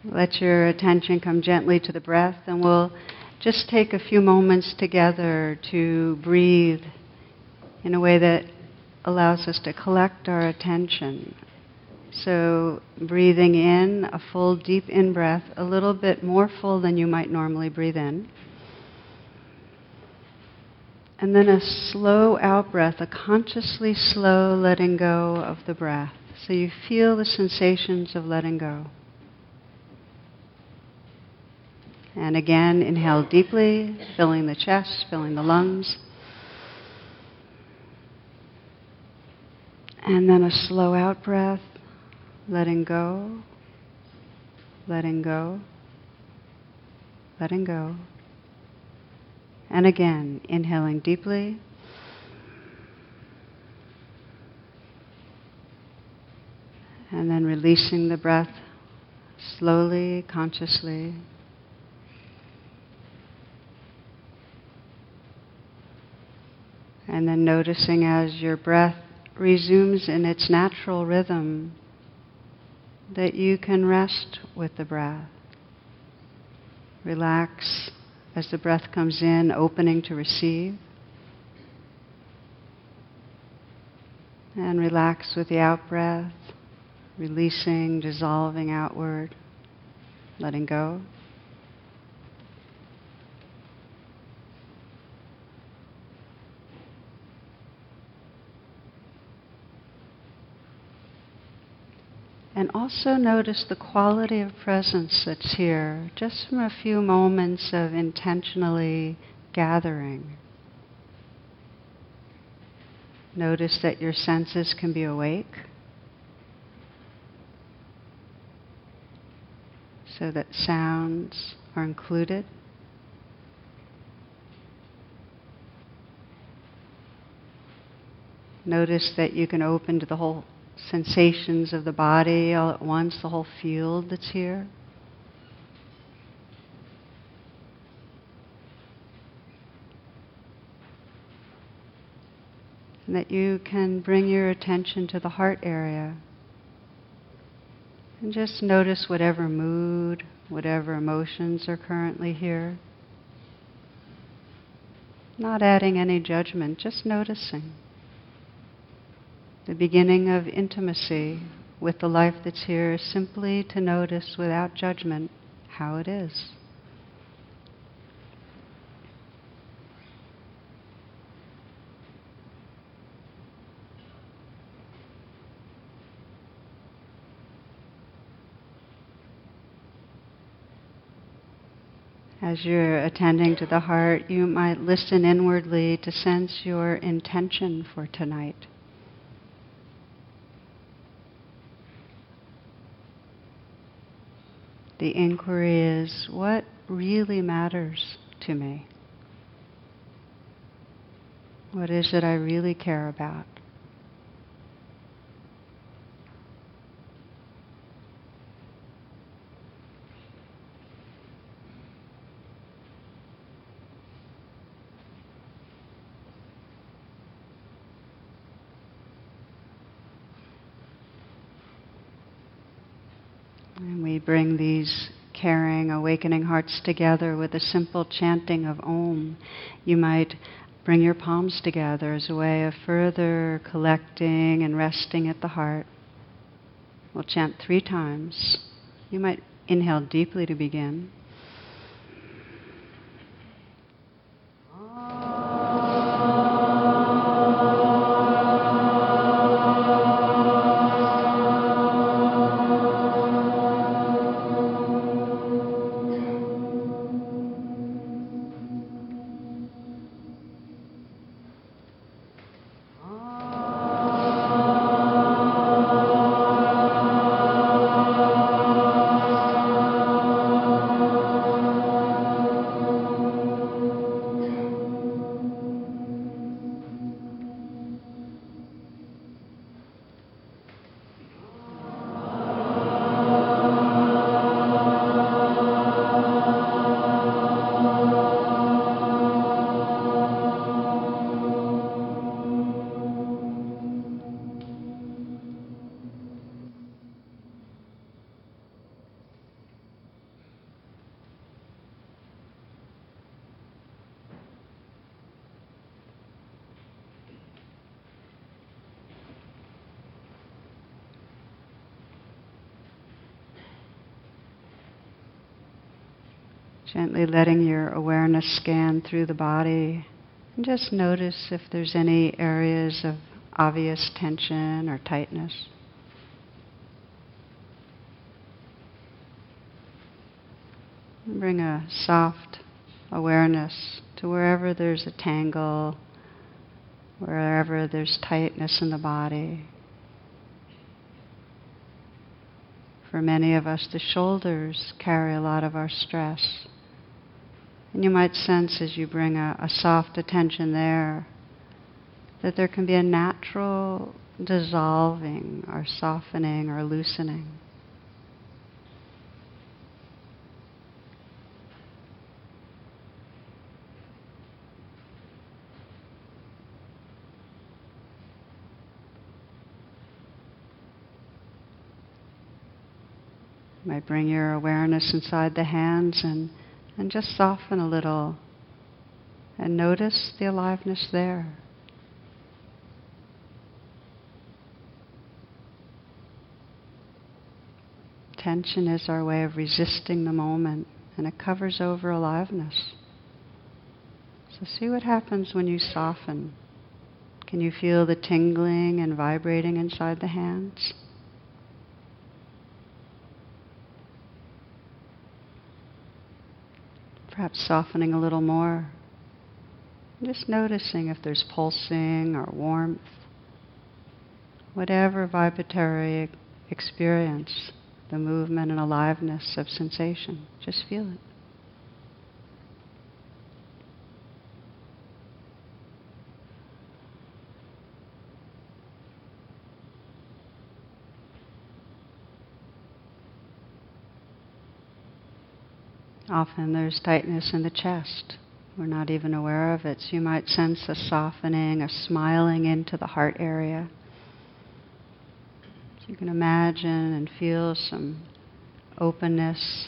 Let your attention come gently to the breath, and we'll just take a few moments together to breathe in a way that allows us to collect our attention. So breathing in, a full deep in-breath, a little bit more full than you might normally breathe in. And then a slow out-breath, a consciously slow letting go of the breath. So you feel the sensations of letting go. And again, inhale deeply, filling the chest, filling the lungs. And then a slow out-breath, letting go, letting go, letting go. And again, inhaling deeply. And then releasing the breath slowly, consciously. And then noticing as your breath resumes in its natural rhythm that you can rest with the breath. Relax as the breath comes in, opening to receive. And relax with the out-breath, releasing, dissolving outward, letting go. And also notice the quality of presence that's here, just from a few moments of intentionally gathering. Notice that your senses can be awake, so that sounds are included. Notice that you can open to the whole sensations of the body all at once, the whole field that's here. And that you can bring your attention to the heart area and just notice whatever mood, whatever emotions are currently here. Not adding any judgment, just noticing. The beginning of intimacy with the life that's here is simply to notice without judgment how it is. As you're attending to the heart, you might listen inwardly to sense your intention for tonight. The inquiry is, what really matters to me? What is it I really care about? And we bring these caring, awakening hearts together with a simple chanting of Om. You might bring your palms together as a way of further collecting and resting at the heart. We'll chant 3 times. You might inhale deeply to begin. Gently letting your awareness scan through the body and just notice if there's any areas of obvious tension or tightness. Bring a soft awareness to wherever there's a tangle, wherever there's tightness in the body. For many of us, the shoulders carry a lot of our stress. And you might sense as you bring a soft attention there, that there can be a natural dissolving or softening or loosening. You might bring your awareness inside the hands and just soften a little and notice the aliveness there. Tension is our way of resisting the moment, and it covers over aliveness. So see what happens when you soften. Can you feel the tingling and vibrating inside the hands? Perhaps softening a little more. Just noticing if there's pulsing or warmth. Whatever vibratory experience, the movement and aliveness of sensation, just feel it. Often there's tightness in the chest. We're not even aware of it. So you might sense a softening, a smiling into the heart area. So you can imagine and feel some openness.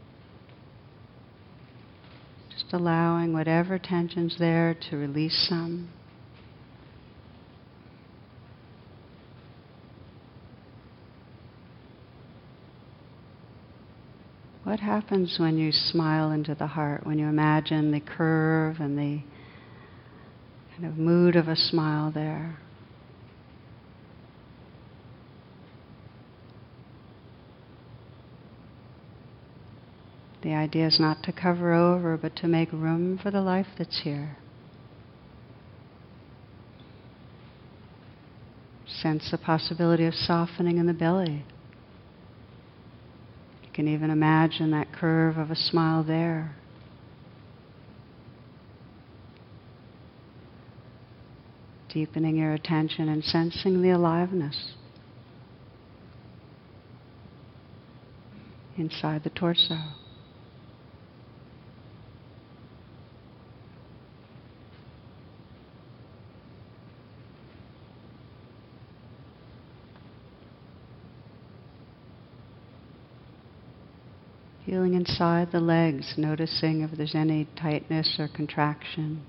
Just allowing whatever tension's there to release some. What happens when you smile into the heart, when you imagine the curve and the kind of mood of a smile there? The idea is not to cover over, but to make room for the life that's here. Sense the possibility of softening in the belly. You can even imagine that curve of a smile there. Deepening your attention and sensing the aliveness inside the torso. Feeling inside the legs, noticing if there's any tightness or contraction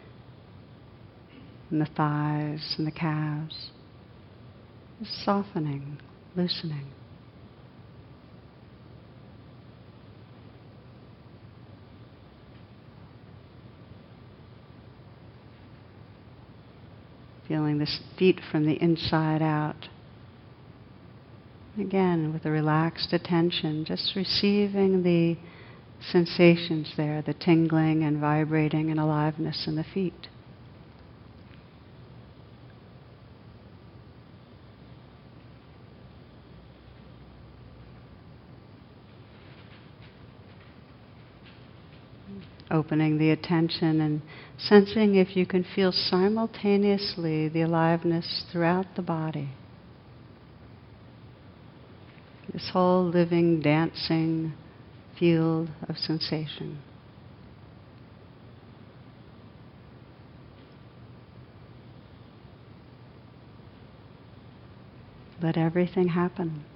in the thighs and the calves. Just softening, loosening. Feeling the feet from the inside out. Again, with a relaxed attention, just receiving the sensations there, the tingling and vibrating and aliveness in the feet. Opening the attention and sensing if you can feel simultaneously the aliveness throughout the body. This whole living, dancing field of sensation. Let everything happen.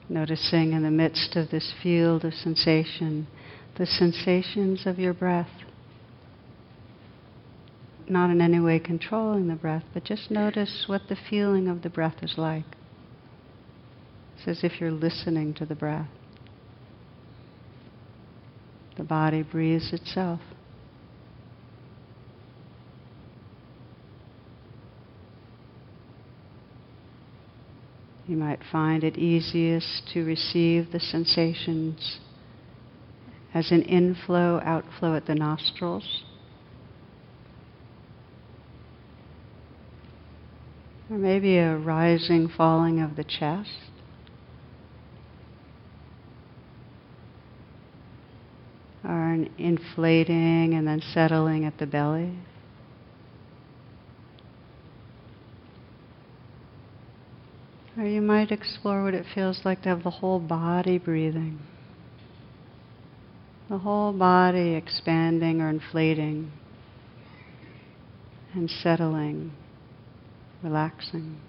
Noticing in the midst of this field of sensation, the sensations of your breath. Not in any way controlling the breath, but just notice what the feeling of the breath is like. It's as if you're listening to the breath. The body breathes itself. You might find it easiest to receive the sensations as an inflow, outflow at the nostrils, or maybe a rising, falling of the chest, or an inflating and then settling at the belly. Or you might explore what it feels like to have the whole body breathing. The whole body expanding or inflating and settling, relaxing.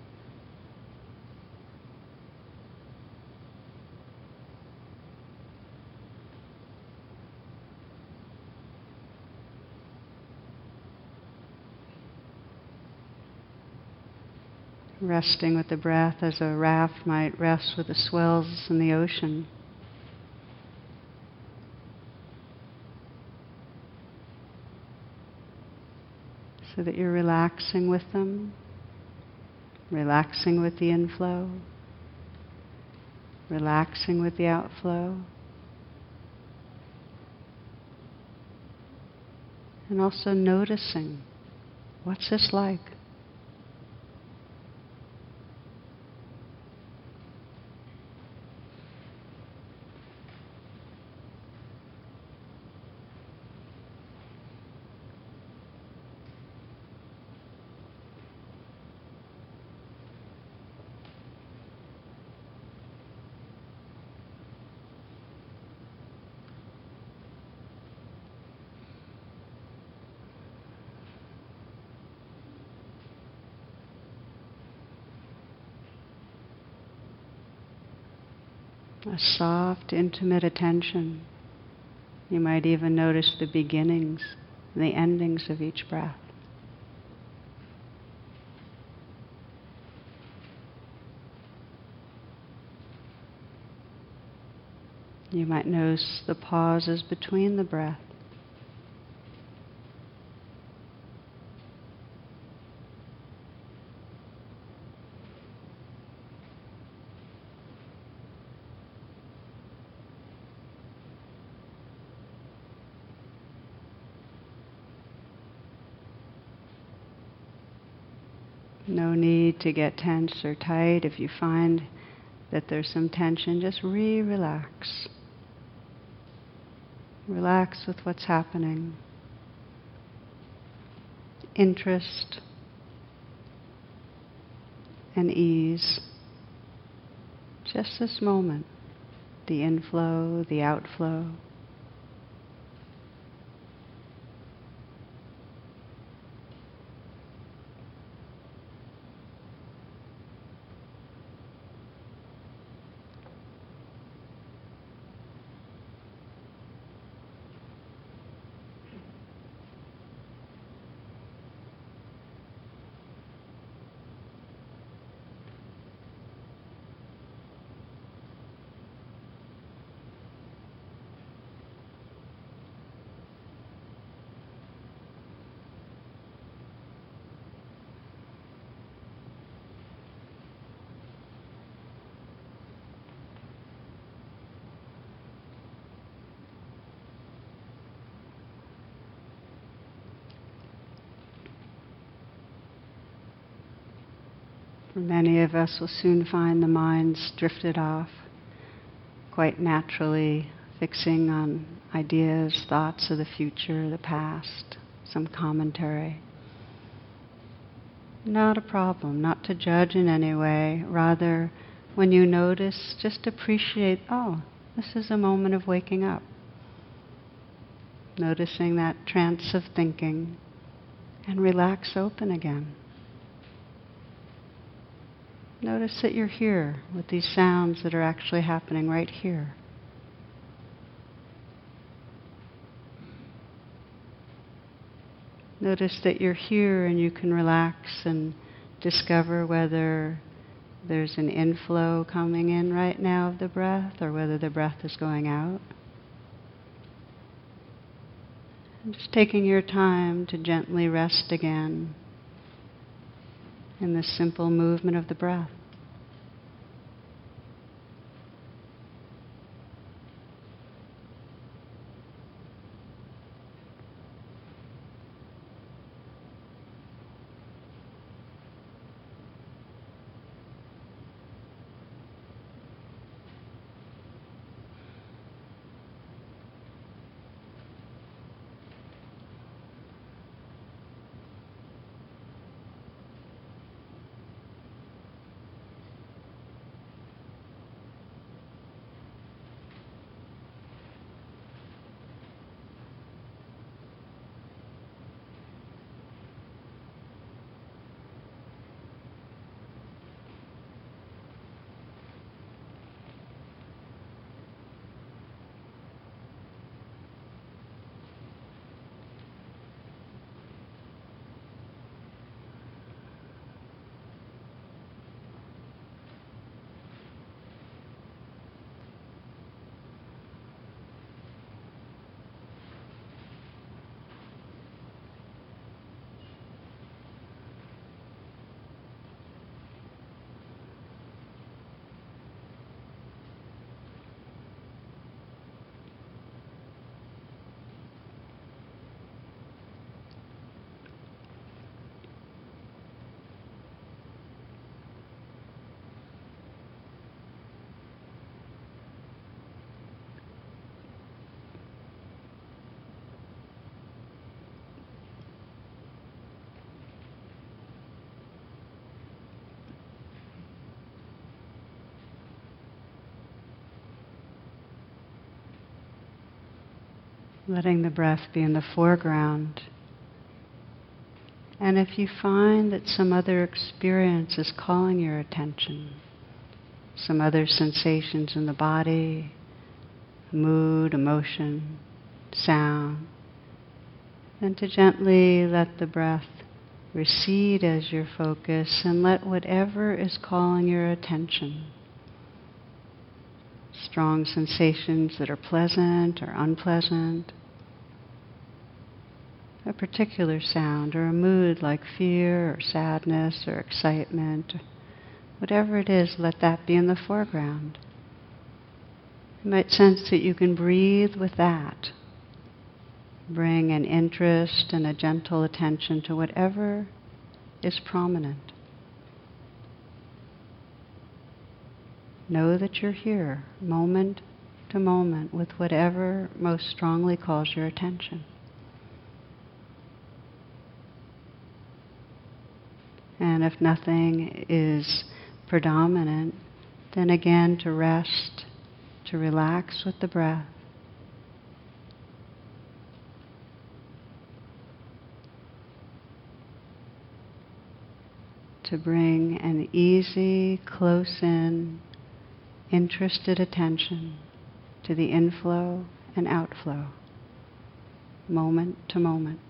Resting with the breath as a raft might rest with the swells in the ocean. So that you're relaxing with them, relaxing with the inflow, relaxing with the outflow, and also noticing, what's this like? A soft, intimate attention. You might even notice the beginnings and the endings of each breath. You might notice the pauses between the breath. No need to get tense or tight. If you find that there's some tension, just relax. Relax with what's happening. Interest and ease. Just this moment. The inflow, the outflow. For many of us will soon find the mind's drifted off, quite naturally fixing on ideas, thoughts of the future, the past, some commentary. Not a problem, not to judge in any way. Rather, when you notice, just appreciate, oh, this is a moment of waking up. Noticing that trance of thinking, and relax open again. Notice that you're here with these sounds that are actually happening right here. Notice that you're here and you can relax and discover whether there's an inflow coming in right now of the breath or whether the breath is going out. And just taking your time to gently rest again in the simple movement of the breath. Letting the breath be in the foreground. And if you find that some other experience is calling your attention, some other sensations in the body, mood, emotion, sound, then to gently let the breath recede as your focus and let whatever is calling your attention, strong sensations that are pleasant or unpleasant, a particular sound or a mood like fear or sadness or excitement, whatever it is, let that be in the foreground. You might sense that you can breathe with that. Bring an interest and a gentle attention to whatever is prominent. Know that you're here, moment to moment, with whatever most strongly calls your attention. And if nothing is predominant, then again to rest, to relax with the breath. To bring an easy, close-in, interested attention to the inflow and outflow, moment to moment.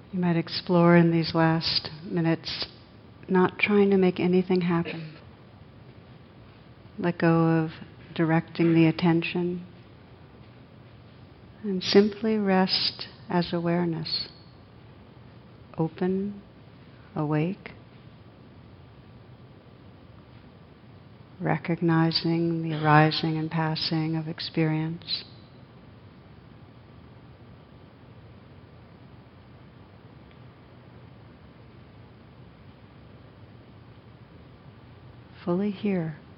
You might explore in these last minutes not trying to make anything happen. Let go of directing the attention and simply rest as awareness, open, awake, recognizing the arising and passing of experience. Fully here.